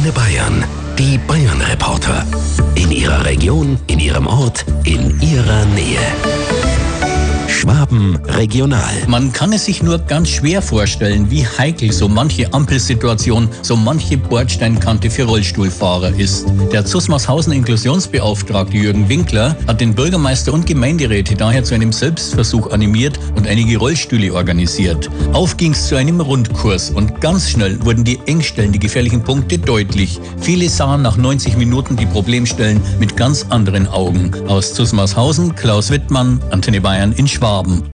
Antenne Bayern. Die Bayern-Reporter. In Ihrer Region, in Ihrem Ort, in Ihrer Nähe. Schwaben regional. Man kann es sich nur ganz schwer vorstellen, wie heikel so manche Ampelsituation, so manche Bordsteinkante für Rollstuhlfahrer ist. Der Zusmarshausen-Inklusionsbeauftragte Jürgen Winkler hat den Bürgermeister und Gemeinderäte daher zu einem Selbstversuch animiert und einige Rollstühle organisiert. Auf ging's zu einem Rundkurs und ganz schnell wurden die Engstellen, die gefährlichen Punkte deutlich. Viele sahen nach 90 Minuten die Problemstellen mit ganz anderen Augen. Aus Zusmarshausen, Klaus Wittmann, Antenne Bayern in Schwaben.